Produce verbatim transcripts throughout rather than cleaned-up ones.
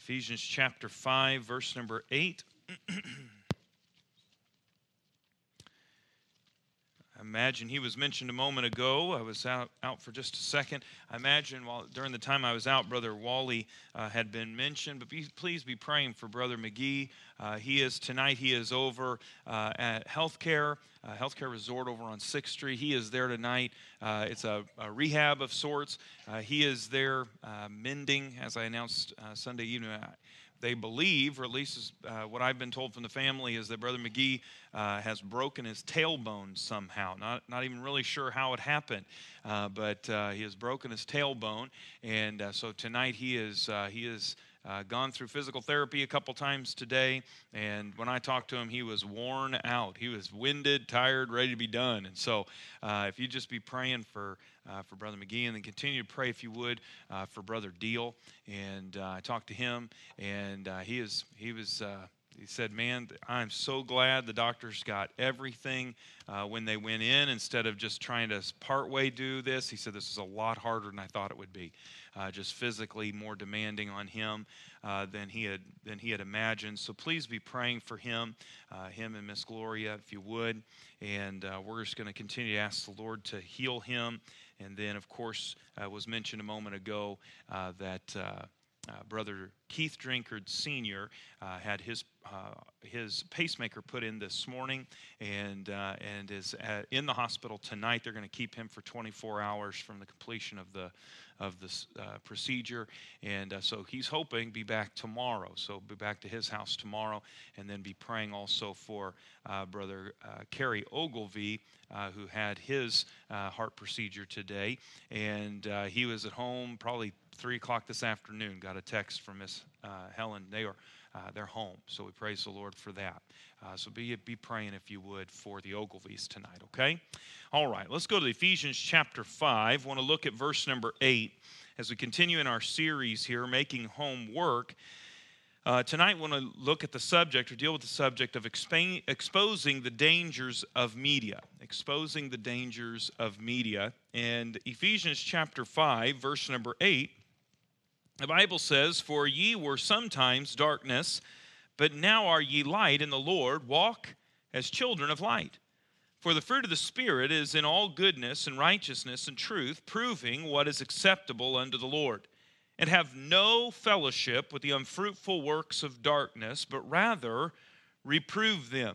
Ephesians chapter five, verse number eight. I imagine he was mentioned a moment ago. I was out, out for just a second. I imagine while during the time I was out, Brother Wally uh, had been mentioned. But be, please be praying for Brother McGee. Uh, he is tonight. He is over uh, at Healthcare, uh, Healthcare Resort over on sixth Street. He is there tonight. Uh, it's a, a rehab of sorts. Uh, he is there uh, mending, as I announced uh, Sunday evening. They believe, or at least is, uh, what I've been told from the family, is that Brother McGee uh, has broken his tailbone somehow. Not not even really sure how it happened, uh, but uh, he has broken his tailbone, and uh, so tonight he is uh, he is. Uh, gone through physical therapy a couple times today, and when I talked to him, he was worn out. He was winded, tired, ready to be done. And so uh, if you just be praying for uh, for Brother McGee, and then continue to pray, if you would, uh, for Brother Deal. And uh, I talked to him, and uh, he is he was... Uh, He said, man, I'm so glad the doctors got everything uh, when they went in instead of just trying to partway do this. He said this is a lot harder than I thought it would be, uh, just physically more demanding on him uh, than he had than he had imagined. So please be praying for him, uh, him and Miss Gloria, if you would. And uh, we're just going to continue to ask the Lord to heal him. And then, of course, uh, was mentioned a moment ago uh, that uh, uh, Brother Keith Drinkard Senior uh, had his uh, his pacemaker put in this morning, and uh, and is at, in the hospital tonight. They're going to keep him for twenty-four hours from the completion of the of this uh, procedure, and uh, so he's hoping be back tomorrow. So be back to his house tomorrow, and then be praying also for uh, Brother uh, Kerry Ogilvie, uh, who had his uh, heart procedure today, and uh, he was at home probably three o'clock this afternoon. Got a text from Miss uh, Helen. They are uh, they're home, so we praise the Lord for that. Uh, so be be praying, if you would, for the Ogilvies tonight. Okay, all right. Let's go to Ephesians chapter five. I want to look at verse number eight as we continue in our series here, making home work. Uh, tonight, I want to look at the subject, or deal with the subject of expa- exposing the dangers of media. Exposing the dangers of media. And Ephesians chapter five, verse number eight, the Bible says, "For ye were sometimes darkness, but now are ye light in the Lord. Walk as children of light. For the fruit of the Spirit is in all goodness and righteousness and truth, proving what is acceptable unto the Lord. And have no fellowship with the unfruitful works of darkness, but rather reprove them."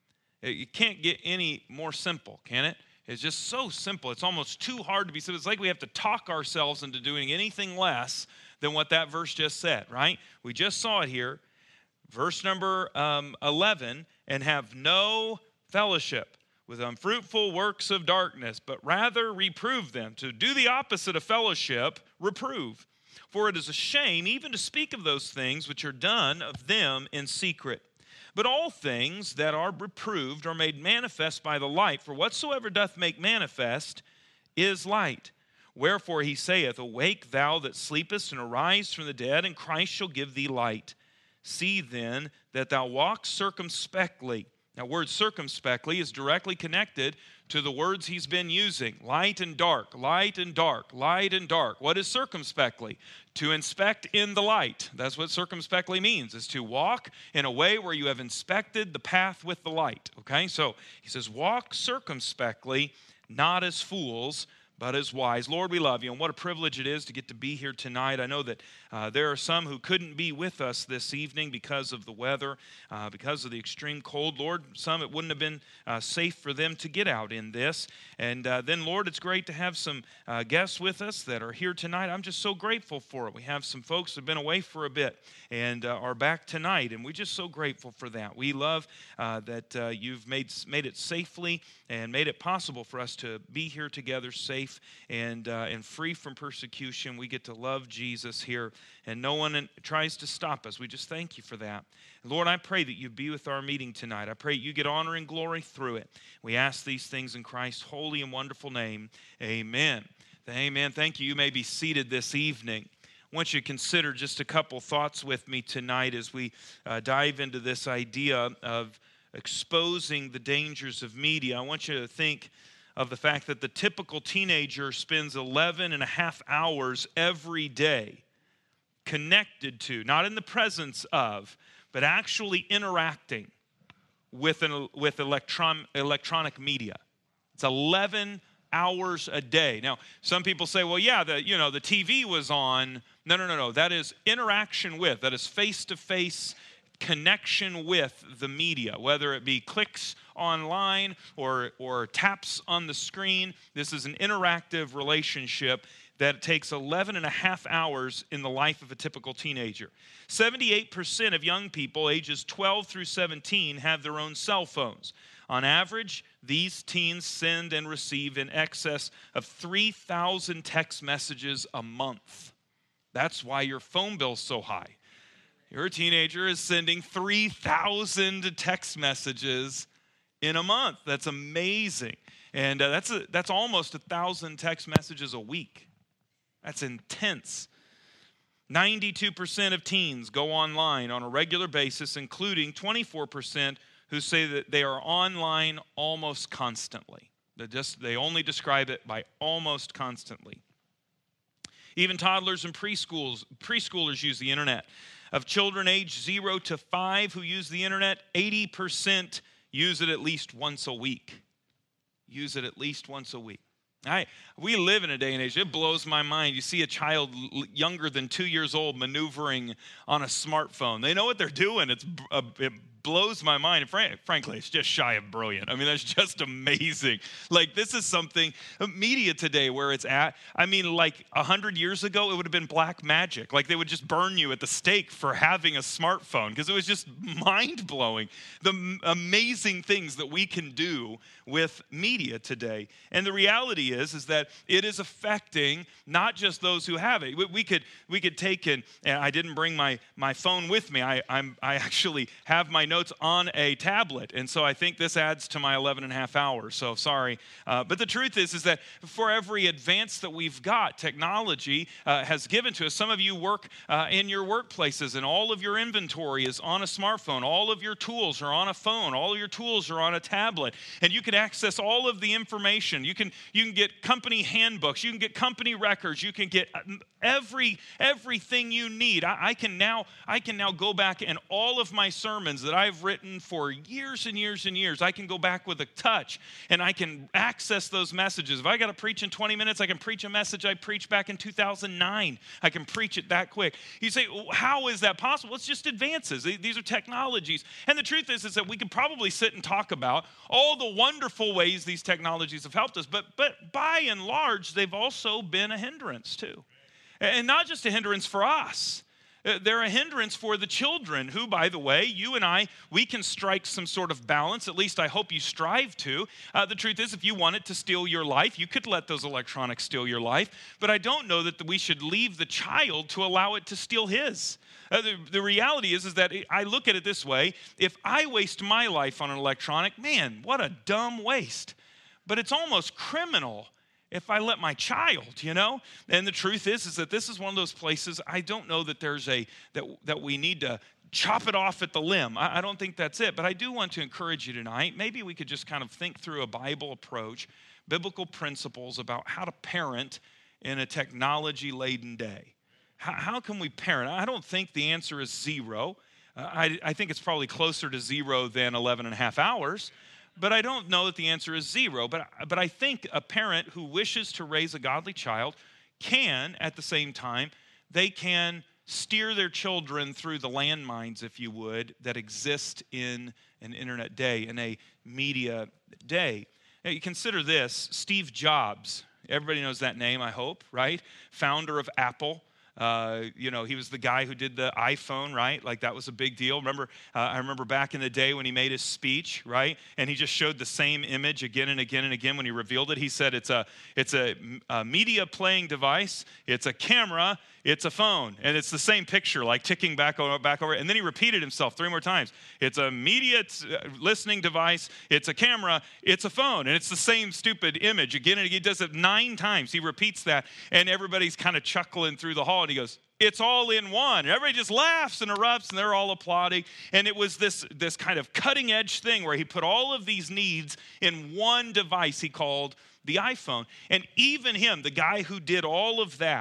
You can't get any more simple, can it? It's just so simple. It's almost too hard to be simple. It's like we have to talk ourselves into doing anything less than what that verse just said, right? We just saw it here, verse number um, eleven, "And have no fellowship with unfruitful works of darkness, but rather reprove them." To do the opposite of fellowship, reprove. "For it is a shame even to speak of those things which are done of them in secret. But all things that are reproved are made manifest by the light. For whatsoever doth make manifest is light. Wherefore he saith, Awake thou that sleepest, and arise from the dead, and Christ shall give thee light. See then that thou walk circumspectly." Now, word circumspectly is directly connected to the words he's been using. Light and dark, light and dark, light and dark. What is circumspectly? To inspect in the light. That's what circumspectly means, is to walk in a way where you have inspected the path with the light. Okay, so he says, walk circumspectly, not as fools, but as wise. Lord, we love you, and what a privilege it is to get to be here tonight. I know that uh, there are some who couldn't be with us this evening because of the weather, uh, because of the extreme cold. Lord, some it wouldn't have been uh, safe for them to get out in this. And uh, then, Lord, it's great to have some uh, guests with us that are here tonight. I'm just so grateful for it. We have some folks that have been away for a bit and uh, are back tonight, and we're just so grateful for that. We love uh, that uh, you've made, made it safely and made it possible for us to be here together safe and uh, and free from persecution. We get to love Jesus here, and no one tries to stop us. We just thank you for that. And Lord, I pray that you be with our meeting tonight. I pray you get honor and glory through it. We ask these things in Christ's holy and wonderful name. Amen. Amen. Thank you. You may be seated this evening. I want you to consider just a couple thoughts with me tonight as we uh, dive into this idea of exposing the dangers of media. I want you to think of the fact that the typical teenager spends eleven and a half hours every day connected to, not in the presence of, but actually interacting with an with electron electronic media. It's eleven hours a day. Now, some people say, well, yeah, the you know the T V was on. No, no, no, no. That is interaction with. That is face-to-face connection with the media, whether it be clicks online or or taps on the screen. This is an interactive relationship that takes eleven and a half hours in the life of a typical teenager. seventy-eight percent of young people ages twelve through seventeen have their own cell phones. On average, these teens send and receive in excess of three thousand text messages a month. That's why your phone bill's so high. Your teenager is sending three thousand text messages in a month. That's amazing. And uh, that's, a, that's almost one thousand text messages a week. That's intense. ninety-two percent of teens go online on a regular basis, including twenty-four percent who say that they are online almost constantly. They just they only describe it by almost constantly. Even toddlers and preschools, preschoolers use the internet. Of children aged zero to five who use the internet, eighty percent use it at least once a week. Use it at least once a week. I, we live in a day and age, it blows my mind. You see a child younger than two years old maneuvering on a smartphone. They know what they're doing. It's uh, it blows my mind. And fr- frankly, it's just shy of brilliant. I mean, that's just amazing. Like, this is something, media today where it's at, I mean, like one hundred years ago, it would have been black magic. Like, they would just burn you at the stake for having a smartphone because it was just mind-blowing. The m- amazing things that we can do with media today. And the reality is, is that it is affecting not just those who have it. We, we could we could take and, and I didn't bring my, my phone with me. I I'm I actually have my notes on a tablet. And so I think this adds to my eleven and a half hours. So sorry. Uh, but the truth is, is that for every advance that we've got, technology uh, has given to us. Some of you work uh, in your workplaces and all of your inventory is on a smartphone. All of your tools are on a phone. All of your tools are on a tablet. And you can access all of the information. You can you can get company handbooks. You can get company records. You can get every everything you need. I, I can now I can now go back and all of my sermons that I've written for years and years and years, I can go back with a touch and I can access those messages. If I got to preach in twenty minutes, I can preach a message I preached back in two thousand nine. I can preach it that quick. You say, well, how is that possible? It's just advances. These are technologies. And the truth is, is that we could probably sit and talk about all the wonderful ways these technologies have helped us, but but by and large, they've also been a hindrance too. And not just a hindrance for us. They're a hindrance for the children who, by the way, you and I, we can strike some sort of balance. At least I hope you strive to. Uh, the truth is, if you want it to steal your life, you could let those electronics steal your life. But I don't know that we should leave the child to allow it to steal his. Uh, the, the reality is, is that I look at it this way. If I waste my life on an electronic, man, what a dumb waste. But it's almost criminal if I let my child, you know? And the truth is, is that this is one of those places, I don't know that there's a, that, that we need to chop it off at the limb. I, I don't think that's it. But I do want to encourage you tonight. Maybe we could just kind of think through a Bible approach, biblical principles about how to parent in a technology-laden day. How, how can we parent? I don't think the answer is zero. Uh, I, I think it's probably closer to zero than eleven and a half hours. But I don't know that the answer is zero. But, but I think a parent who wishes to raise a godly child can, at the same time, they can steer their children through the landmines, if you would, that exist in an internet day, in a media day. Now, you consider this, Steve Jobs. Everybody knows that name, I hope, right? Founder of Apple. Uh, you know, he was the guy who did the iPhone, right? Like, that was a big deal. Remember, uh, I remember back in the day when he made his speech, right? And he just showed the same image again and again and again when he revealed it. He said it's a it's a, a media playing device, it's a camera, it's a phone, and it's the same picture, like ticking back over, back over. And then he repeated himself three more times. It's a media t- listening device, it's a camera, it's a phone, and it's the same stupid image again and again. He does it nine times. He repeats that, and everybody's kind of chuckling through the hall, and he goes, it's all in one. And everybody just laughs and erupts, and they're all applauding. And it was this, this kind of cutting-edge thing where he put all of these needs in one device he called the iPhone. And even him, the guy who did all of that,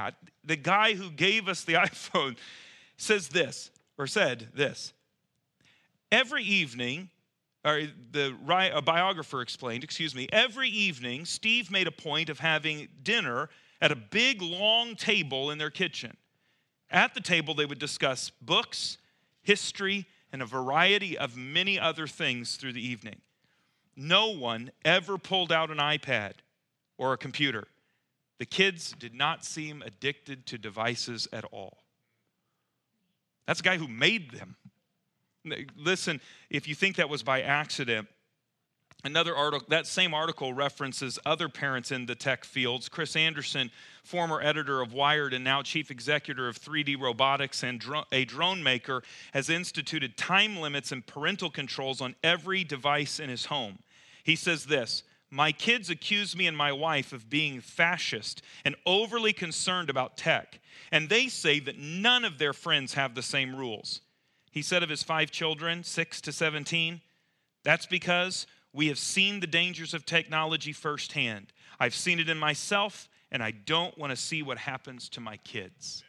the guy who gave us the iPhone says this, or said this. Every evening, or the a biographer explained, excuse me, every evening, Steve made a point of having dinner at a big, long table in their kitchen. At the table, they would discuss books, history, and a variety of many other things through the evening. No one ever pulled out an iPad or a computer. The kids did not seem addicted to devices at all. That's a guy who made them. Listen, if you think that was by accident, another article, that same article references other parents in the tech fields. Chris Anderson, former editor of Wired and now chief executive of three D Robotics and dro- a drone maker, has instituted time limits and parental controls on every device in his home. He says this, "My kids accuse me and my wife of being fascist and overly concerned about tech, and they say that none of their friends have the same rules." He said of his five children, six to seventeen, "That's because we have seen the dangers of technology firsthand. I've seen it in myself, and I don't want to see what happens to my kids."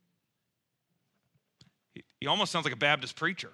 He almost sounds like a Baptist preacher.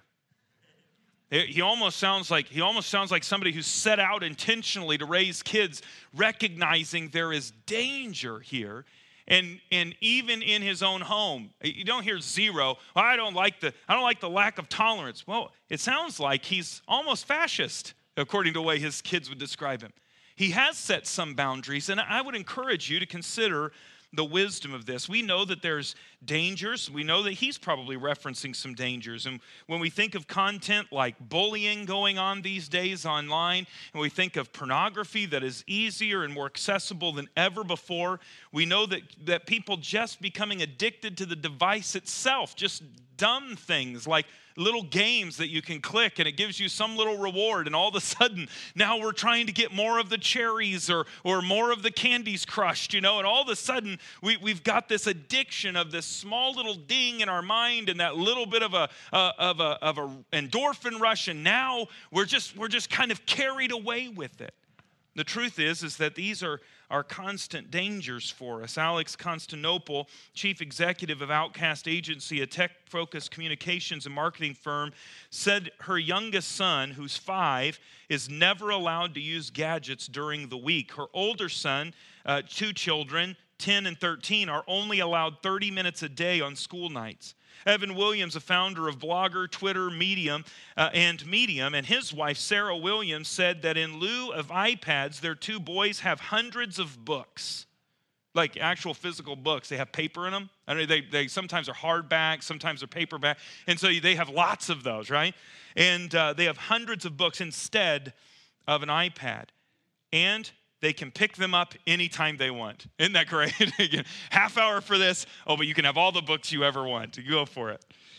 He almost sounds like he almost sounds like somebody who set out intentionally to raise kids, recognizing there is danger here. And, and even in his own home, you don't hear zero. Well, I don't like the I don't like the lack of tolerance. Well, it sounds like he's almost fascist, according to the way his kids would describe him. He has set some boundaries, and I would encourage you to consider the wisdom of this. We know that there's dangers. We know that he's probably referencing some dangers. And when we think of content like bullying going on these days online, and we think of pornography that is easier and more accessible than ever before, we know that, that people just becoming addicted to the device itself, just dumb things like little games that you can click and it gives you some little reward, and all of a sudden now we're trying to get more of the cherries or or more of the candies crushed, you know, and all of a sudden we, we've got this addiction of this small little ding in our mind and that little bit of a uh, of a of a endorphin rush, and now we're just we're just kind of carried away with it. The truth is, is that these are, are constant dangers for us. Alex Constantinople, chief executive of Outcast Agency, a tech-focused communications and marketing firm, said her youngest son, who's five, is never allowed to use gadgets during the week. Her older son, uh, two children, ten and thirteen, are only allowed thirty minutes a day on school nights. Evan Williams, a founder of Blogger, Twitter, Medium, uh, and Medium, and his wife, Sarah Williams, said that in lieu of iPads, their two boys have hundreds of books, like actual physical books. They have paper in them. I mean, they, they sometimes are hardback, sometimes they're paperback, and so they have lots of those, right? And uh, they have hundreds of books instead of an iPad. And they can pick them up anytime they want. Isn't that great? Half hour for this. Oh, but you can have all the books you ever want. You go for it.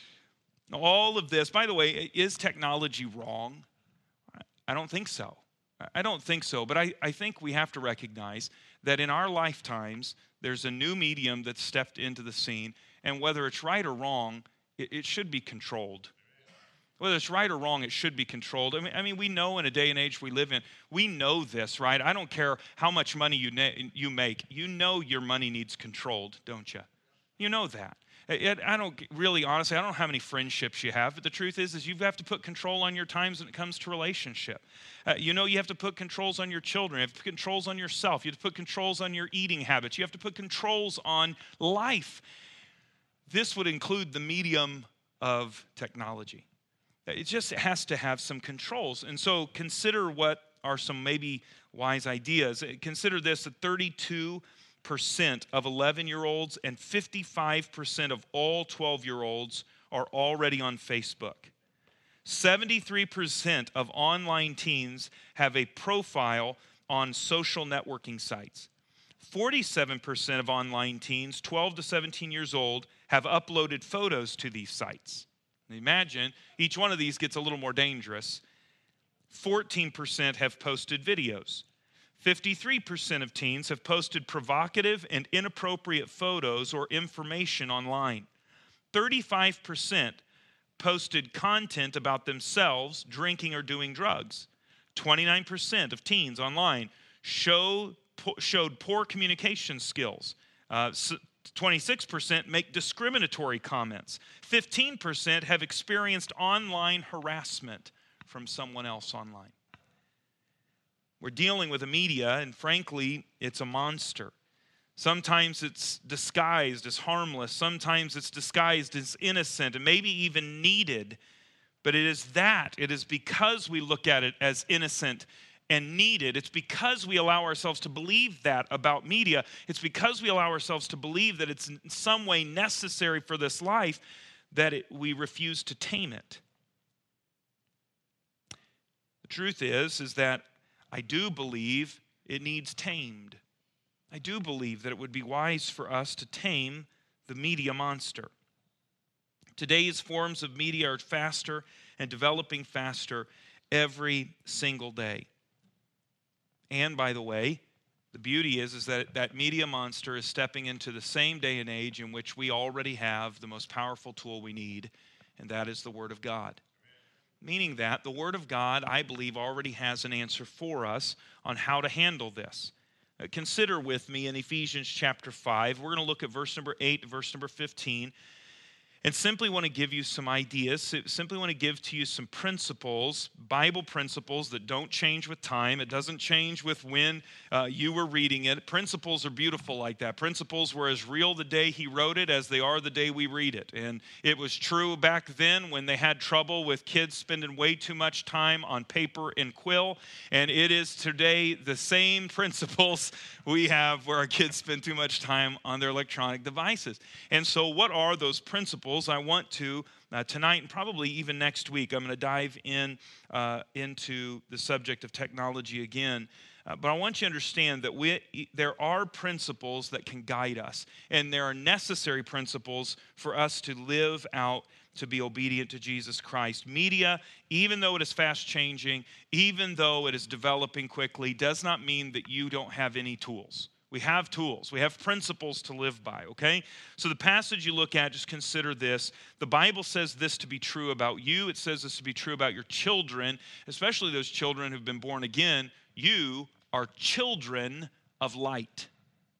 All of this, by the way, is technology wrong? I don't think so. I don't think so. But I, I think we have to recognize that in our lifetimes, there's a new medium that's stepped into the scene. And whether it's right or wrong, it, it should be controlled. Whether it's right or wrong, it should be controlled. I mean, I mean, we know in a day and age we live in, we know this, right? I don't care how much money you ne- you make. You know your money needs controlled, don't you? You know that. It, I don't really, honestly, I don't know how many friendships you have, but the truth is, is you have to put control on your times when it comes to relationship. Uh, you know you have to put controls on your children. You have to put controls on yourself. You have to put controls on your eating habits. You have to put controls on life. This would include the medium of technology. It just has to have some controls. And so consider what are some maybe wise ideas. Consider this, that thirty-two percent of eleven-year-olds and fifty-five percent of all twelve-year-olds are already on Facebook. seventy-three percent of online teens have a profile on social networking sites. forty-seven percent of online teens, twelve to seventeen years old, have uploaded photos to these sites. Imagine each one of these gets a little more dangerous. fourteen percent have posted videos. fifty-three percent of teens have posted provocative and inappropriate photos or information online. thirty-five percent posted content about themselves drinking or doing drugs. twenty-nine percent of teens online show, showed poor communication skills. Uh, twenty-six percent make discriminatory comments. fifteen percent have experienced online harassment from someone else online. We're dealing with a media, and frankly, it's a monster. Sometimes it's disguised as harmless. Sometimes it's disguised as innocent and maybe even needed. But it is that. It is because we look at it as innocent and needed. It's because we allow ourselves to believe that about media. It's because we allow ourselves to believe that it's in some way necessary for this life that it, we refuse to tame it. The truth is, is that I do believe it needs tamed. I do believe that it would be wise for us to tame the media monster. Today's forms of media are faster and developing faster every single day. And by the way, the beauty is, is that that media monster is stepping into the same day and age in which we already have the most powerful tool we need, and that is the Word of God. Meaning that the Word of God, I believe, already has an answer for us on how to handle this. Uh, consider with me in Ephesians chapter five. We're going to look at verse number eight to verse number fifteen. And simply want to give you some ideas, simply want to give to you some principles, Bible principles that don't change with time. It doesn't change with when uh, you were reading it. Principles are beautiful like that. Principles were as real the day he wrote it as they are the day we read it. And it was true back then when they had trouble with kids spending way too much time on paper and quill. And it is today the same principles we have where our kids spend too much time on their electronic devices. And so what are those principles? I want to, uh, tonight and probably even next week, I'm going to dive in uh, into the subject of technology again. Uh, but I want you to understand that we, there are principles that can guide us. And there are necessary principles for us to live out, to be obedient to Jesus Christ. Media, even though it is fast changing, even though it is developing quickly, does not mean that you don't have any tools. We have tools. We have principles to live by, okay? So the passage you look at, just consider this. The Bible says this to be true about you. It says this to be true about your children, especially those children who've been born again. You are children of light.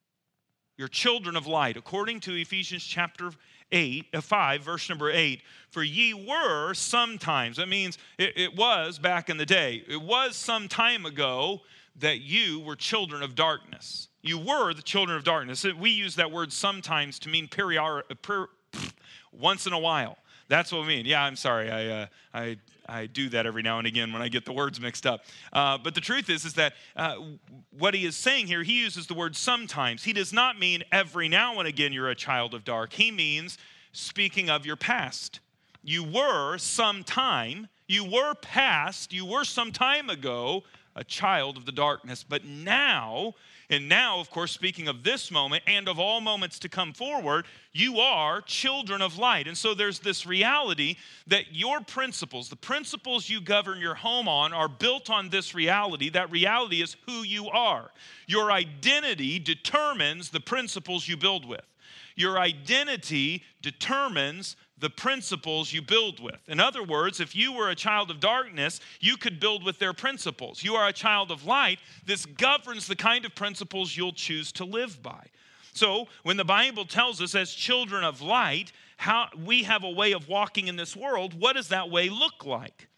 You're children of light. According to Ephesians chapter eight, uh, five, verse number eight, for ye were sometimes. That means it, it was back in the day. It was some time ago that you were children of darkness. You were the children of darkness. We use that word sometimes to mean period, per, once in a while. That's what we mean. Yeah, I'm sorry. I, uh, I, I do that every now and again when I get the words mixed up. Uh, but the truth is, is that uh, what he is saying here, he uses the word sometimes. He does not mean every now and again you're a child of dark. He means speaking of your past. You were sometime, you were past, you were some time ago a child of the darkness. But now, and now, of course, speaking of this moment and of all moments to come forward, you are children of light. And so there's this reality that your principles, the principles you govern your home on, are built on this reality. That reality is who you are. Your identity determines the principles you build with. Your identity determines the principles you build with. In other words, if you were a child of darkness, you could build with their principles. You are a child of light. This governs the kind of principles you'll choose to live by. So when the Bible tells us as children of light, how we have a way of walking in this world, what does that way look like?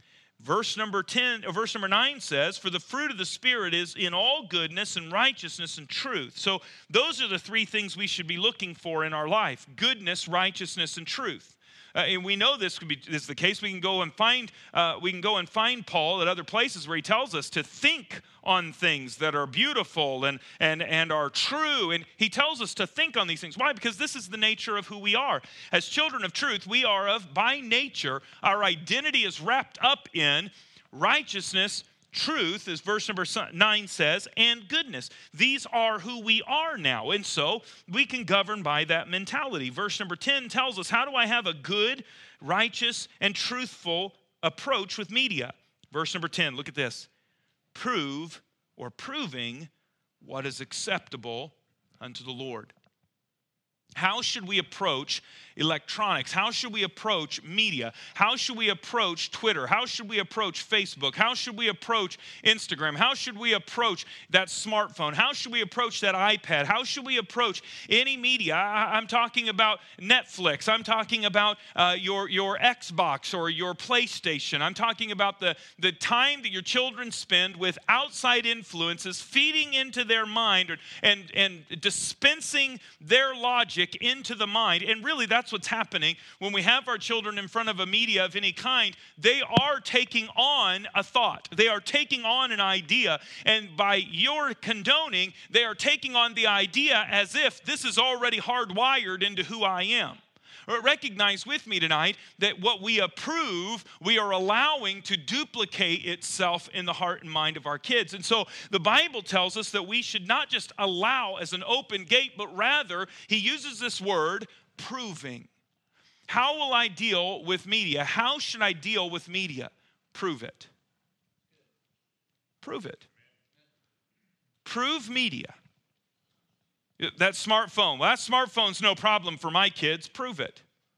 Verse number ten, or verse number nine says, for the fruit of the Spirit is in all goodness and righteousness and truth. So those are the three things we should be looking for in our life: goodness, righteousness, and truth. Uh, and we know this could be this is the case. We can go and find uh, we can go and find Paul at other places where he tells us to think on things that are beautiful and and and are true. And he tells us to think on these things. Why? Because this is the nature of who we are. As children of truth, we are of by nature. Our identity is wrapped up in righteousness, truth, as verse number nine says, and goodness. These are who we are now. And so we can govern by that mentality. Verse number ten tells us, how do I have a good, righteous, and truthful approach with media? Verse number ten, look at this. Prove or proving what is acceptable unto the Lord. How should we approach electronics? How should we approach media? How should we approach Twitter? How should we approach Facebook? How should we approach Instagram? How should we approach that smartphone? How should we approach that iPad? How should we approach any media? I, I'm talking about Netflix. I'm talking about uh, your, your Xbox or your PlayStation. I'm talking about the, the time that your children spend with outside influences feeding into their mind and, and dispensing their logic into the mind. And really, that's what's happening when we have our children in front of a media of any kind. They are taking on a thought. They are taking on an idea. And by your condoning, they are taking on the idea as if this is already hardwired into who I am. Or recognize with me tonight that what we approve, we are allowing to duplicate itself in the heart and mind of our kids. And so the Bible tells us that we should not just allow as an open gate, but rather he uses this word, proving. How will I deal with media? How should I deal with media? Prove it. Prove it. Prove media. That smartphone, well, that smartphone's no problem for my kids. Prove it.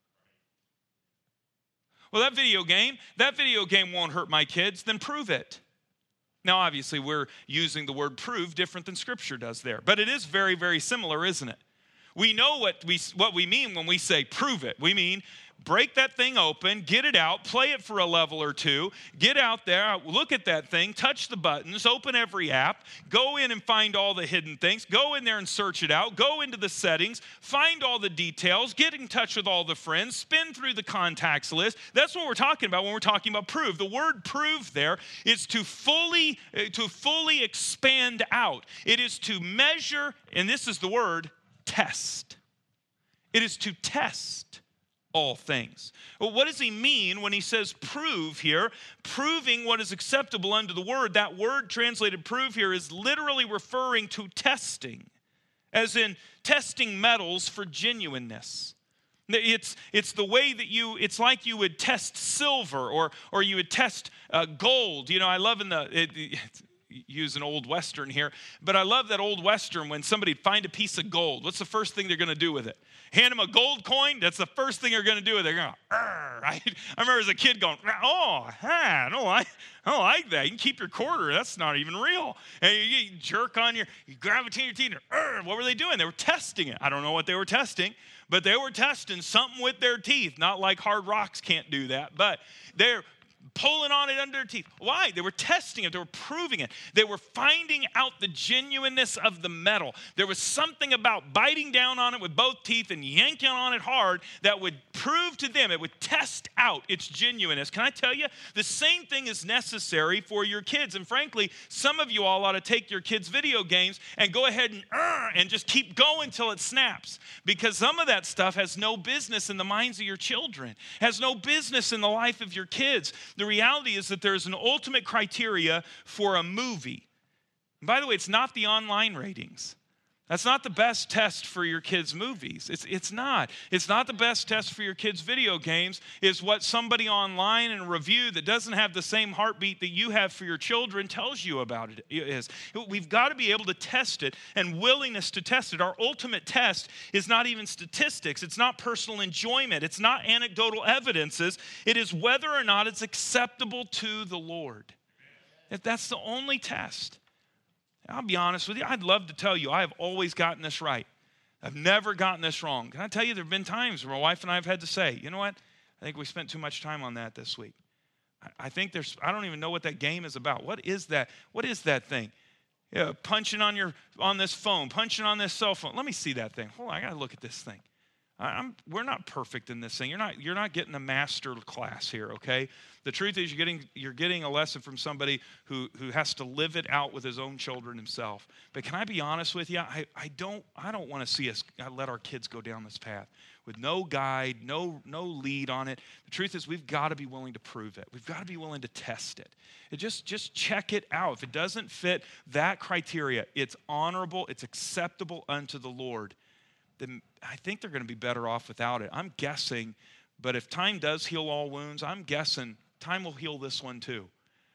Well, that video game, that video game won't hurt my kids. Then prove it. Now, obviously, we're using the word prove different than Scripture does there. But it is very, very similar, isn't it? We know what we, what we mean when we say prove it. We mean break that thing open, get it out, play it for a level or two, get out there, look at that thing, touch the buttons, open every app, go in and find all the hidden things, go in there and search it out, go into the settings, find all the details, get in touch with all the friends, spin through the contacts list. That's what we're talking about when we're talking about prove. The word prove there is to fully, to fully expand out. It is to measure, and this is the word, test. It is to test all things. Well, what does he mean when he says prove here? Proving what is acceptable unto the word. That word translated prove here is literally referring to testing, as in testing metals for genuineness. It's, it's the way that you, it's like you would test silver or, or you would test uh, gold. You know, I love in the, it, it, use an old Western here, but I love that old Western when somebody find a piece of gold. What's the first thing they're going to do with it? Hand them a gold coin? That's the first thing they're going to do with it. They're going to, right? I remember as a kid going, oh, I don't like, I don't like that. You can keep your quarter. That's not even real. And you, you jerk on your, you grab between your teeth. And, what were they doing? They were testing it. I don't know what they were testing, but they were testing something with their teeth. Not like hard rocks can't do that, but they're pulling on it under their teeth. Why? They were testing it. They were proving it. They were finding out the genuineness of the metal. There was something about biting down on it with both teeth and yanking on it hard that would prove to them, it would test out its genuineness. Can I tell you, the same thing is necessary for your kids. And frankly, some of you all ought to take your kids' video games and go ahead and uh, and just keep going till it snaps. Because some of that stuff has no business in the minds of your children, has no business in the life of your kids. The reality is that there's an ultimate criteria for a movie. And by the way, it's not the online ratings. That's not the best test for your kids' movies. It's, it's not. It's not the best test for your kids' video games. It's what somebody online in a review that doesn't have the same heartbeat that you have for your children tells you about it is. We've got to be able to test it and willingness to test it. Our ultimate test is not even statistics. It's not personal enjoyment. It's not anecdotal evidences. It is whether or not it's acceptable to the Lord. If that's the only test. I'll be honest with you, I'd love to tell you I have always gotten this right. I've never gotten this wrong. Can I tell you, there have been times where my wife and I have had to say, you know what, I think we spent too much time on that this week. I think there's, I don't even know what that game is about. What is that? What is that thing? Yeah, punching on your, on this phone, punching on this cell phone. Let me see that thing. Hold on, I got to look at this thing. I'm, we're not perfect in this thing. You're not, you're not getting a master class here, okay? The truth is you're getting, you're getting a lesson from somebody who, who has to live it out with his own children himself. But can I be honest with you? I, I don't, I don't want to see us let our kids go down this path with no guide, no, no lead on it. The truth is we've got to be willing to prove it. We've got to be willing to test it. It just, just check it out. If it doesn't fit that criteria, it's honorable, it's acceptable unto the Lord, then I think they're going to be better off without it. I'm guessing, but if time does heal all wounds, I'm guessing time will heal this one too.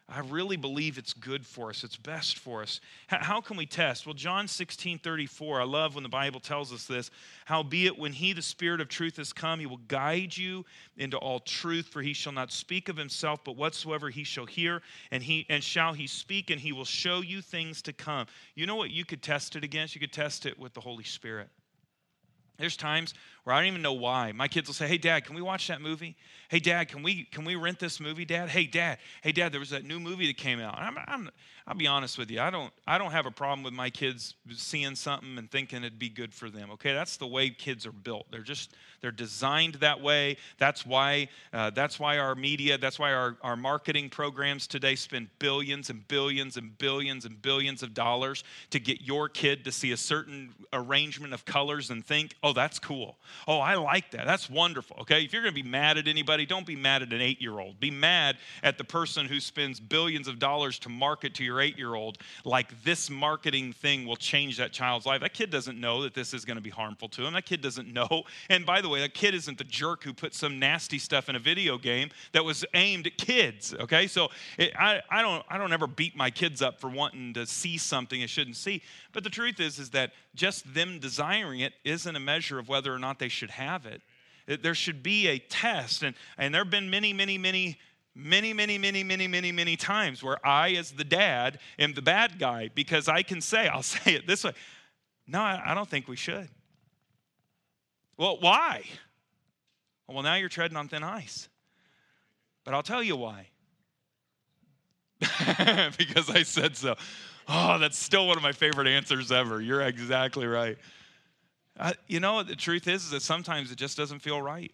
I really believe it's good for us. It's best for us. H- how can we test? Well, John sixteen thirty-four, I love when the Bible tells us this. Howbeit, when he, the Spirit of truth, has come, he will guide you into all truth, for he shall not speak of himself, but whatsoever he shall hear, and he and shall he speak, and he will show you things to come. You know what you could test it against? You could test it with the Holy Spirit. There's times where I don't even know why. My kids will say, hey, Dad, can we watch that movie? Hey, Dad, can we can we rent this movie, Dad? Hey, Dad, hey, Dad, there was that new movie that came out. I'm, I'm, I'll be honest with you. I don't, I don't have a problem with my kids seeing something and thinking it'd be good for them, okay? That's the way kids are built. They're just, they're designed that way. That's why, uh, that's why our media, that's why our, our marketing programs today spend billions and billions and billions and billions of dollars to get your kid to see a certain arrangement of colors and think, oh, that's cool. Oh, I like that. That's wonderful, okay? If you're going to be mad at anybody, don't be mad at an eight-year-old. Be mad at the person who spends billions of dollars to market to your eight-year-old like this marketing thing will change that child's life. That kid doesn't know that this is going to be harmful to him. That kid doesn't know. And by the way, that kid isn't the jerk who put some nasty stuff in a video game that was aimed at kids, okay? So it, I, I don't I don't ever beat my kids up for wanting to see something they shouldn't see. But the truth is, is that just them desiring it isn't a measure of whether or not they should have it. It there should be a test. And, and there have been many, many, many Many, many, many, many, many, many times where I, as the dad, am the bad guy because I can say, I'll say it this way, no, I don't think we should. Well, why? Well, now you're treading on thin ice. But I'll tell you why. Because I said so. Oh, that's still one of my favorite answers ever. You're exactly right. Uh, you know, the truth is, is that sometimes it just doesn't feel right.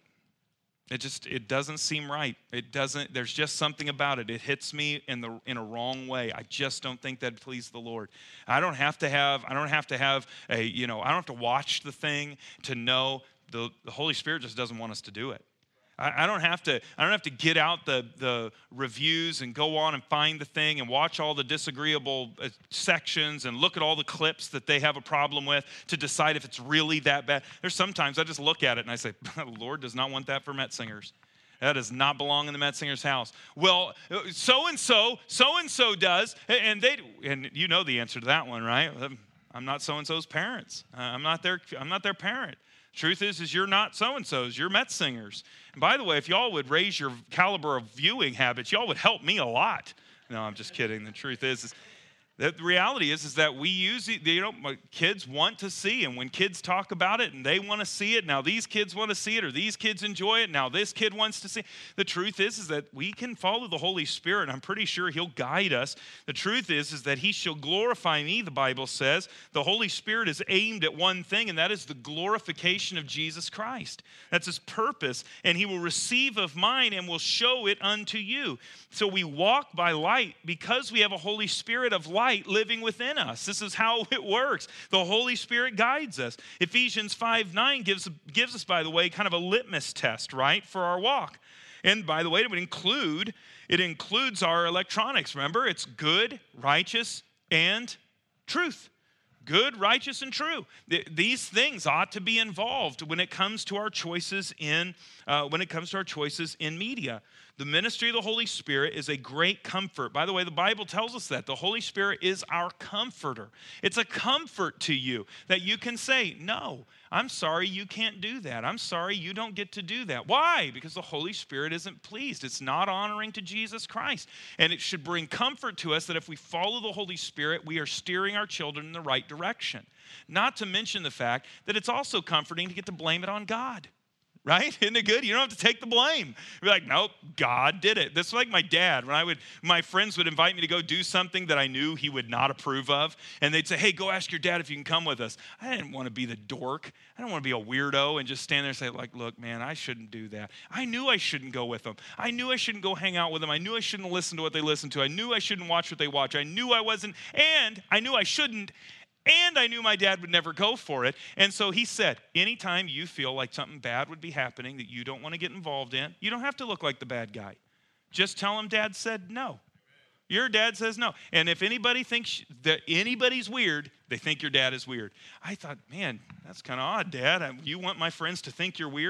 It just, it doesn't seem right. It doesn't, there's just something about it. It hits me in the in a wrong way. I just don't think that pleased the Lord. I don't have to have, I don't have to have a, you know, I don't have to watch the thing to know the, the Holy Spirit just doesn't want us to do it. I, I don't have to, I don't have to get out the, the reviews and go on and find the thing and watch all the disagreeable uh, sections and look at all the clips that they have a problem with to decide if it's really that bad. There's sometimes I just look at it and I say, the Lord does not want that for Metsingers. That does not belong in the Metzinger's house. Well, so-and-so, so-and-so does, and they, and you know the answer to that one, right? I'm not so-and-so's parents. I'm not their, I'm not their parent. Truth is, is you're not so-and-so's, you're Metzingers. And by the way, if y'all would raise your caliber of viewing habits, y'all would help me a lot. No, I'm just kidding. The truth is, is the reality is, is that we use it, you know, kids want to see, and when kids talk about it and they want to see it, now these kids want to see it, or these kids enjoy it, now this kid wants to see it. The truth is, is that we can follow the Holy Spirit, and I'm pretty sure he'll guide us. The truth is, is that he shall glorify me, the Bible says. The Holy Spirit is aimed at one thing, and that is the glorification of Jesus Christ. That's his purpose, and he will receive of mine and will show it unto you. So we walk by light because we have a Holy Spirit of light living within us. This is how it works. The Holy Spirit guides us. Ephesians five nine gives, gives us, by the way, kind of a litmus test, right, for our walk. And by the way, it would include, it includes our electronics. Remember, it's good, righteous, and truth. Good, righteous, and true. These things ought to be involved when it comes to our choices in uh, when it comes to our choices in media. The ministry of the Holy Spirit is a great comfort. By the way, the Bible tells us that. The Holy Spirit is our comforter. It's a comfort to you that you can say, no, I'm sorry you can't do that. I'm sorry you don't get to do that. Why? Because the Holy Spirit isn't pleased. It's not honoring to Jesus Christ. And it should bring comfort to us that if we follow the Holy Spirit, we are steering our children in the right direction. Not to mention the fact that it's also comforting to get to blame it on God. Right? Isn't it good? You don't have to take the blame. You're like, nope, God did it. That's like my dad. When I would, my friends would invite me to go do something that I knew he would not approve of. And they'd say, hey, go ask your dad if you can come with us. I didn't want to be the dork. I don't want to be a weirdo and just stand there and say, like, look, man, I shouldn't do that. I knew I shouldn't go with them. I knew I shouldn't go hang out with them. I knew I shouldn't listen to what they listen to. I knew I shouldn't watch what they watch. I knew I wasn't, and I knew I shouldn't. And I knew my dad would never go for it. And so he said, anytime you feel like something bad would be happening that you don't want to get involved in, you don't have to look like the bad guy. Just tell him dad said no. Your dad says no. And if anybody thinks that anybody's weird, they think your dad is weird. I thought, man, that's kind of odd, Dad. You want my friends to think you're weird?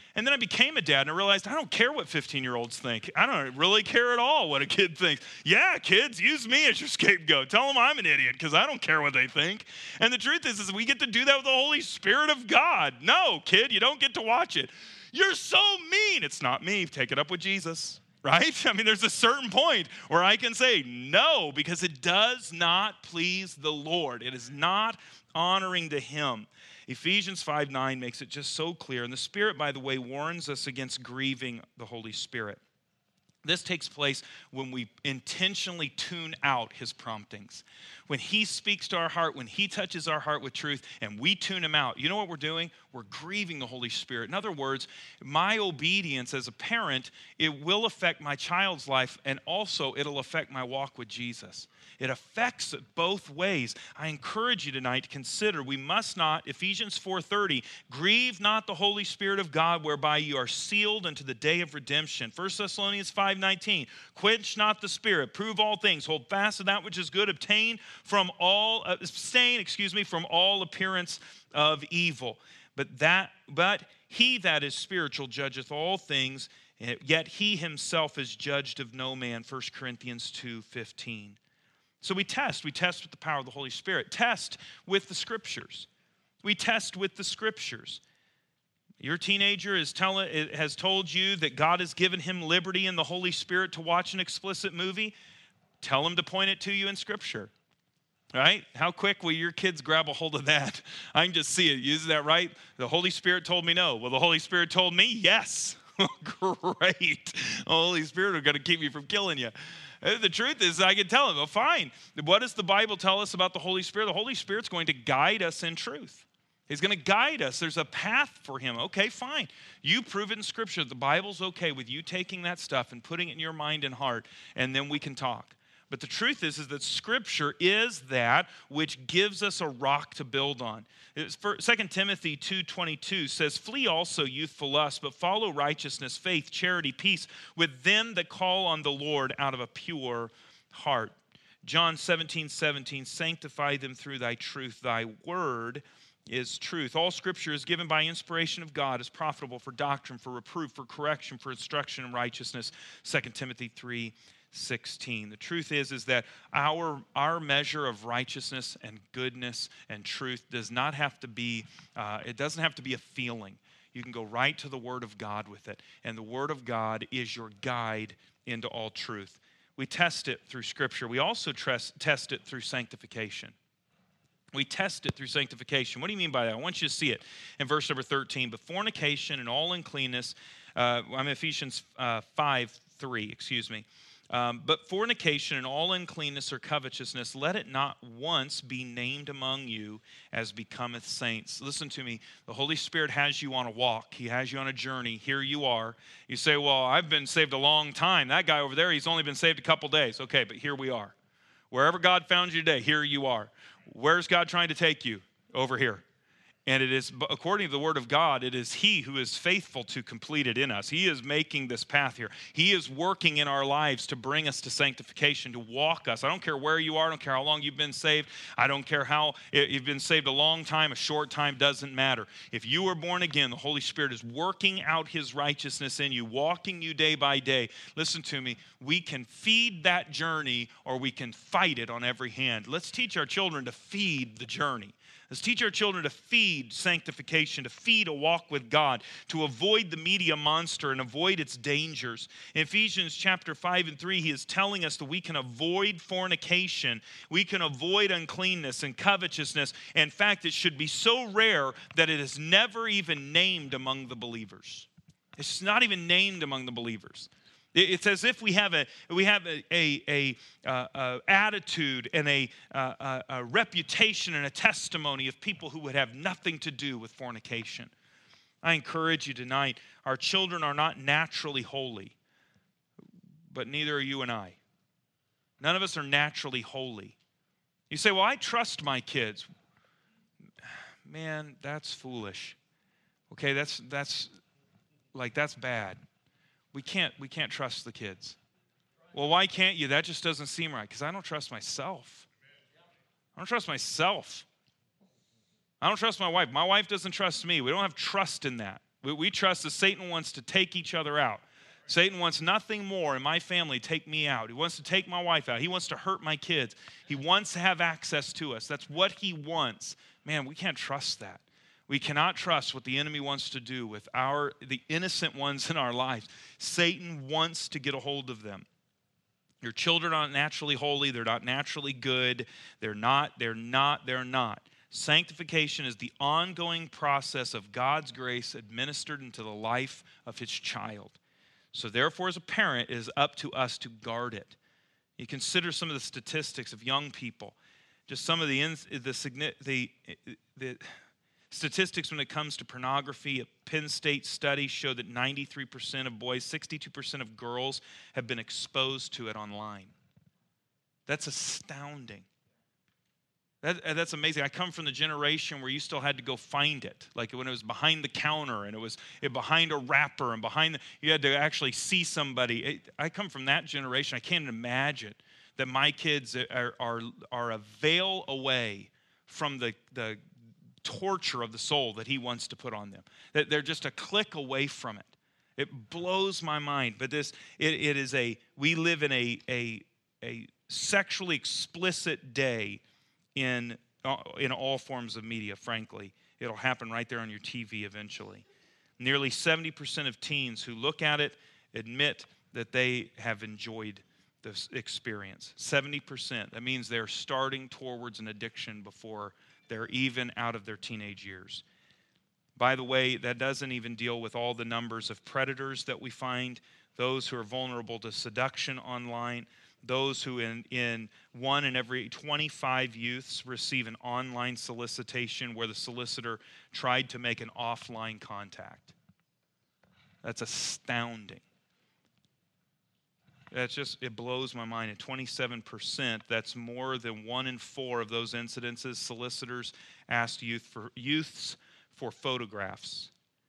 And then I became a dad, and I realized I don't care what fifteen-year-olds think. I don't really care at all what a kid thinks. Yeah, kids, use me as your scapegoat. Tell them I'm an idiot because I don't care what they think. And the truth is, is we get to do that with the Holy Spirit of God. No, kid, you don't get to watch it. You're so mean. It's not me. Take it up with Jesus, right? I mean, there's a certain point where I can say no because it does not please the Lord. It is not honoring to him. Ephesians five nine makes it just so clear. And the Spirit, by the way, warns us against grieving the Holy Spirit. This takes place when we intentionally tune out his promptings. When he speaks to our heart, when he touches our heart with truth, and we tune him out, you know what we're doing? We're grieving the Holy Spirit. In other words, my obedience as a parent, it will affect my child's life, and also it'll affect my walk with Jesus. It affects it both ways. I encourage you tonight to consider we must not, Ephesians four thirty, grieve not the Holy Spirit of God, whereby you are sealed unto the day of redemption. First Thessalonians five nineteen, quench not the Spirit, prove all things, hold fast to that which is good, obtain from all, uh, abstain, excuse me, from all appearance of evil. But that, but he that is spiritual judgeth all things, yet he himself is judged of no man. First Corinthians two fifteen. So we test. We test with the power of the Holy Spirit. Test with the Scriptures. We test with the Scriptures. Your teenager is tell, has told you that God has given him liberty in the Holy Spirit to watch an explicit movie. Tell him to point it to you in Scripture. Right? How quick will your kids grab a hold of that? I can just see it. Use that right? The Holy Spirit told me no. Well, the Holy Spirit told me yes. Great. The Holy Spirit are going to keep me from killing you. The truth is, I can tell him, well, fine. What does the Bible tell us about the Holy Spirit? The Holy Spirit's going to guide us in truth. He's going to guide us. There's a path for him. Okay, fine. You prove it in Scripture. The Bible's okay with you taking that stuff and putting it in your mind and heart, and then we can talk. But the truth is, is that Scripture is that which gives us a rock to build on. Second Timothy two twenty-two says, flee also youthful lust, but follow righteousness, faith, charity, peace with them that call on the Lord out of a pure heart. John seventeen seventeen, sanctify them through thy truth. Thy word is truth. All Scripture is given by inspiration of God, is profitable for doctrine, for reproof, for correction, for instruction in righteousness. Second Timothy three sixteen. The truth is, is that our, our measure of righteousness and goodness and truth does not have to be, uh, it doesn't have to be a feeling. You can go right to the Word of God with it. And the Word of God is your guide into all truth. We test it through Scripture. We also test, test it through sanctification. We test it through sanctification. What do you mean by that? I want you to see it in verse number thirteen. But fornication and all uncleanness, uh, I'm in Ephesians uh, five three, excuse me. Um, but fornication and all uncleanness or covetousness, let it not once be named among you as becometh saints. Listen to me. The Holy Spirit has you on a walk. He has you on a journey. Here you are. You say, well, I've been saved a long time. That guy over there, he's only been saved a couple days. Okay, but here we are. Wherever God found you today, here you are. Where's God trying to take you? Over here. And it is, according to the Word of God, it is He who is faithful to complete it in us. He is making this path here. He is working in our lives to bring us to sanctification, to walk us. I don't care where you are. I don't care how long you've been saved. I don't care how you've been saved a long time, a short time, doesn't matter. If you are born again, the Holy Spirit is working out His righteousness in you, walking you day by day. Listen to me. We can feed that journey or we can fight it on every hand. Let's teach our children to feed the journey. Let's teach our children to feed sanctification, to feed a walk with God, to avoid the media monster and avoid its dangers. In Ephesians chapter five and three, he is telling us that we can avoid fornication. We can avoid uncleanness and covetousness. In fact, it should be so rare that it is never even named among the believers. It's not even named among the believers. It's as if we have a we have a, a, a, uh, uh, attitude and a, uh, a reputation and a testimony of people who would have nothing to do with fornication. I encourage you tonight, our children are not naturally holy, but neither are you and I. None of us are naturally holy. You say, well, I trust my kids. Man, that's foolish. Okay, that's that's like that's bad. We can't, we can't trust the kids. Well, why can't you? That just doesn't seem right. Because I don't trust myself. I don't trust myself. I don't trust my wife. My wife doesn't trust me. We don't have trust in that. We, we trust that Satan wants to take each other out. Satan wants nothing more in my family, take me out. He wants to take my wife out. He wants to hurt my kids. He wants to have access to us. That's what he wants. Man, we can't trust that. We cannot trust what the enemy wants to do with our the innocent ones in our lives. Satan wants to get a hold of them. Your children aren't naturally holy. They're not naturally good. They're not, they're not, they're not. Sanctification is the ongoing process of God's grace administered into the life of his child. So therefore, as a parent, it is up to us to guard it. You consider some of the statistics of young people. Just some of the the, the, the statistics when it comes to pornography. A Penn State study showed that ninety-three percent of boys, sixty-two percent of girls have been exposed to it online. That's astounding. That, that's amazing. I come from the generation where you still had to go find it. Like when it was behind the counter and it was it behind a wrapper and behind the, you had to actually see somebody. It, I come from that generation. I can't imagine that my kids are, are, are a veil away from the, the torture of the soul that he wants to put on them. That they're just a click away from it. It blows my mind. But this, it, it is a, we live in a, a, a sexually explicit day in uh, in all forms of media, frankly. It'll happen right there on your T V eventually. Nearly seventy percent of teens who look at it admit that they have enjoyed this experience. seventy percent. That means they're starting towards an addiction before they're even out of their teenage years. By the way, that doesn't even deal with all the numbers of predators that we find, those who are vulnerable to seduction online, those who in, in one in every twenty-five youths receive an online solicitation where the solicitor tried to make an offline contact. That's astounding. That's just, it blows my mind. At twenty-seven percent, that's more than one in four of those incidences. Solicitors asked youth for, youths for photographs.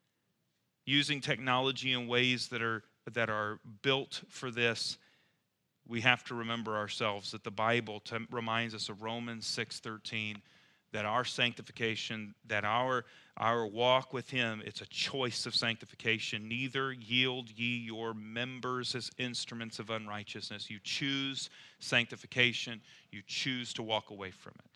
Using technology in ways that are, that are built for this, we have to remember ourselves that the Bible t- reminds us of Romans six thirteen, that our sanctification, that our, our walk with him, it's a choice of sanctification. Neither yield ye your members as instruments of unrighteousness. You choose sanctification. You choose to walk away from it.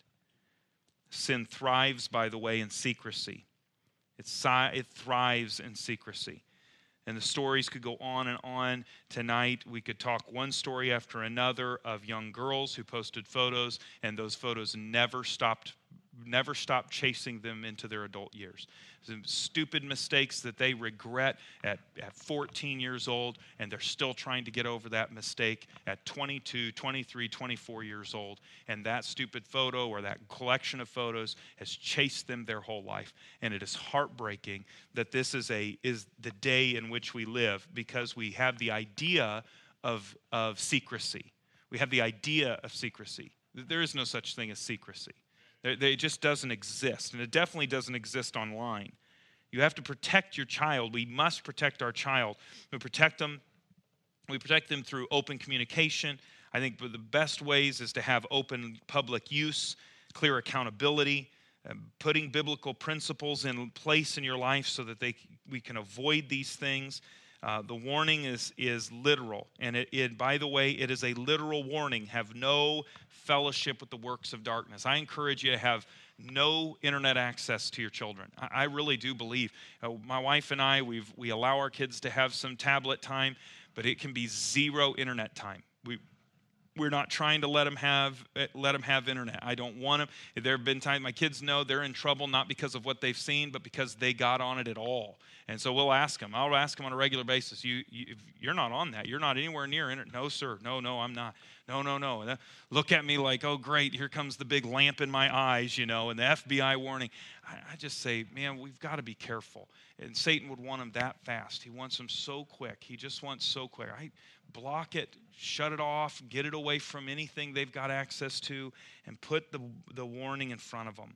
Sin thrives, by the way, in secrecy. It, it thrives in secrecy. And the stories could go on and on. Tonight, we could talk one story after another of young girls who posted photos, and those photos never stopped, never stopped chasing them into their adult years. Some stupid mistakes that they regret at, at fourteen years old, and they're still trying to get over that mistake at twenty-two, twenty-three, twenty-four years old. And that stupid photo or that collection of photos has chased them their whole life. And it is heartbreaking that this is a is the day in which we live, because we have the idea of, of secrecy. We have the idea of secrecy. There is no such thing as secrecy. It just doesn't exist, and it definitely doesn't exist online. You have to protect your child. We must protect our child. We protect them. We protect them through open communication. I think the best ways is to have open public use, clear accountability, putting biblical principles in place in your life so that they we can avoid these things. Uh, the warning is is literal, and it, it by the way, it is a literal warning. Have no fellowship with the works of darkness. I encourage you to have no internet access to your children. I, I really do believe. Uh, my wife and I, we've we allow our kids to have some tablet time, but it can be zero internet time. We We're not trying to let them have let them have internet. I don't want them. There have been times my kids know they're in trouble not because of what they've seen, but because they got on it at all. And so we'll ask them. I'll ask them on a regular basis. You, you if you're not on that. You're not anywhere near internet. No, sir. No, no, I'm not. No, no, no. And look at me like, oh, great. Here comes the big lamp in my eyes, you know, and the F B I warning. I, I just say, man, we've got to be careful. And Satan would want them that fast. He wants them so quick. He just wants so quick. I block it, shut it off, get it away from anything they've got access to, and put the, the warning in front of them.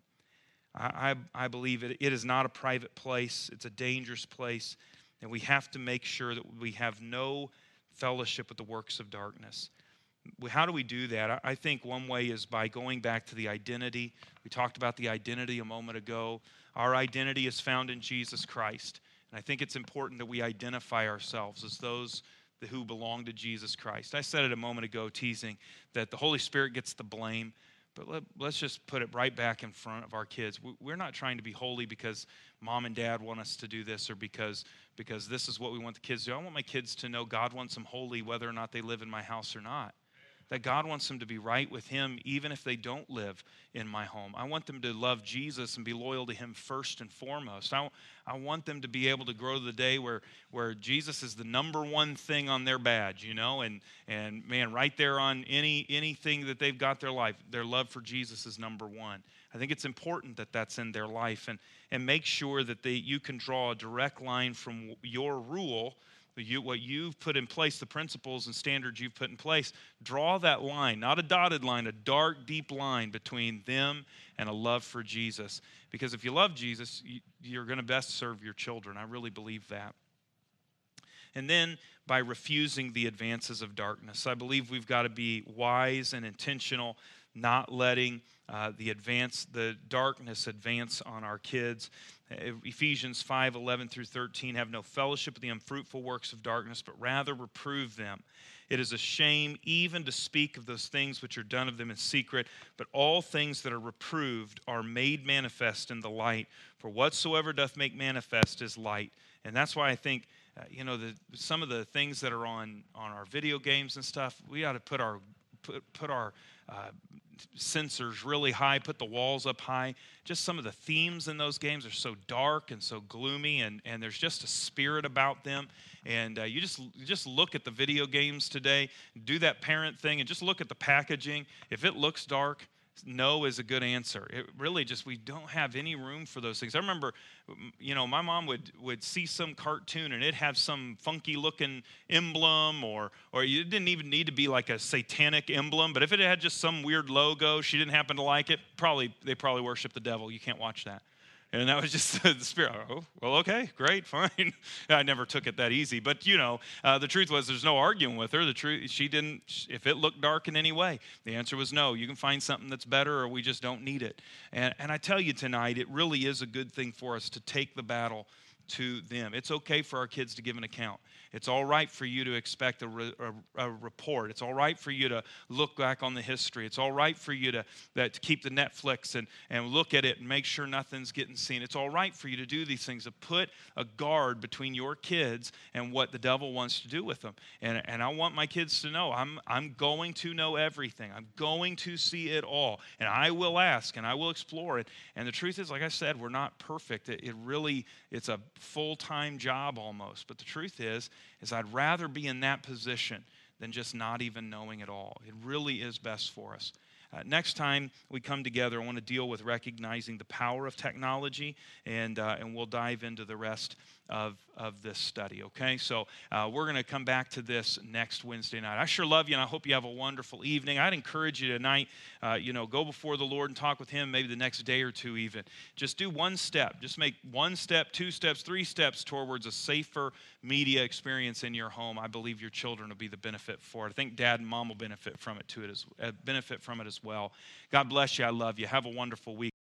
I, I, I believe it, it is not a private place. It's a dangerous place, and we have to make sure that we have no fellowship with the works of darkness. How do we do that? I, I think one way is by going back to the identity. We talked about the identity a moment ago. Our identity is found in Jesus Christ. And I think it's important that we identify ourselves as those who belong to Jesus Christ. I said it a moment ago, teasing, that the Holy Spirit gets the blame, but let, let's just put it right back in front of our kids. We're not trying to be holy because mom and dad want us to do this, or because, because this is what we want the kids to do. I want my kids to know God wants them holy whether or not they live in my house or not. That God wants them to be right with him even if they don't live in my home. I want them to love Jesus and be loyal to him first and foremost. I, I want them to be able to grow to the day where, where Jesus is the number one thing on their badge, you know, and, and man, right there on any anything that they've got their life, their love for Jesus is number one. I think it's important that that's in their life, and, and make sure that they, you can draw a direct line from your rule. You, what you've put in place, the principles and standards you've put in place, draw that line, not a dotted line, a dark, deep line between them and a love for Jesus. Because if you love Jesus, you, you're going to best serve your children. I really believe that. And then by refusing the advances of darkness, I believe we've got to be wise and intentional, not letting uh, the advance, the darkness advance on our kids. Ephesians five, eleven through thirteen, have no fellowship with the unfruitful works of darkness, but rather reprove them. It is a shame even to speak of those things which are done of them in secret, but all things that are reproved are made manifest in the light. For whatsoever doth make manifest is light. And that's why I think, uh, you know, the, some of the things that are on, on our video games and stuff, we ought to put our put, put our uh, sensors really high, put the walls up high. Just some of the themes in those games are so dark and so gloomy, and, and there's just a spirit about them. And uh, you just you just look at the video games today, do that parent thing, and just look at the packaging. If it looks dark, no is a good answer. It really just, we don't have any room for those things. I remember, you know, my mom would, would see some cartoon and it'd have some funky looking emblem, or or it didn't even need to be like a satanic emblem, but if it had just some weird logo, she didn't happen to like it, probably they probably worship the devil. You can't watch that. And that was just the spirit. Oh, well, okay, great, fine. I never took it that easy. But, you know, uh, the truth was there's no arguing with her. The truth, she didn't, if it looked dark in any way, the answer was no. You can find something that's better, or we just don't need it. And, and I tell you tonight, it really is a good thing for us to take the battle to them. It's okay for our kids to give an account. It's all right for you to expect a, re, a, a report. It's all right for you to look back on the history. It's all right for you to, that, to keep the Netflix and, and look at it and make sure nothing's getting seen. It's all right for you to do these things, to put a guard between your kids and what the devil wants to do with them. And, and I want my kids to know I'm, I'm going to know everything. I'm going to see it all. And I will ask and I will explore it. And the truth is, like I said, we're not perfect. It, it really, it's a full-time job almost. But the truth is, is I'd rather be in that position than just not even knowing at all. It really is best for us. Uh, next time we come together, I want to deal with recognizing the power of technology, and uh, and we'll dive into the rest of, of this study, okay? So uh, we're going to come back to this next Wednesday night. I sure love you, and I hope you have a wonderful evening. I'd encourage you tonight, uh, you know, go before the Lord and talk with him maybe the next day or two even. Just do one step. Just make one step, two steps, three steps towards a safer media experience in your home. I believe your children will be the benefit for it. I think dad and mom will benefit from it, too, it as, uh, benefit from it as well. God bless you. I love you. Have a wonderful week.